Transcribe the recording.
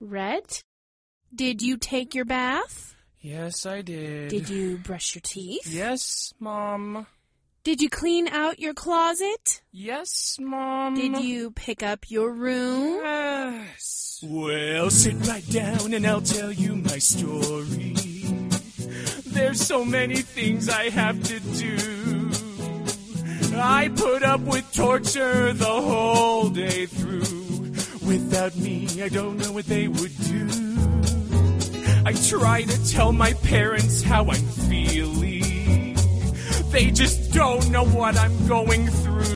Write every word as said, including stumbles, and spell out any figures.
Red, did you take your bath? Yes, I did. Did you brush your teeth? Yes, Mom. Did you clean out your closet? Yes, Mom. Did you pick up your room? Yes. Well, sit right down and I'll tell you my story. There's so many things I have to do. I put up with torture the whole day through. Without me, I don't know what they would do. I try to tell my parents how I'm feeling. They just don't know what I'm going through.